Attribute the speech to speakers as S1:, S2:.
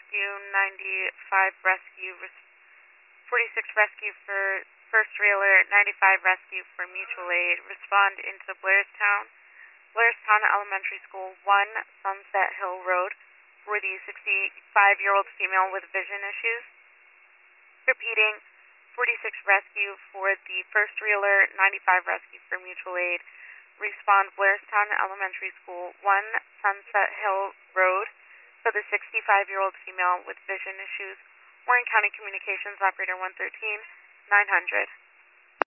S1: rescue, 95 rescue, 46 rescue for first trailer, 95 rescue for mutual aid. Respond into Blairstown Elementary School, 1 Sunset Hill Road, for the 65-year-old female with vision issues. Repeating, 46 rescue for the first trailer, 95 rescue for mutual aid. Respond Blairstown Elementary School, 1 Sunset Hill Road, for the 65-year-old female with vision issues. Warren County Communications Operator 113, 900.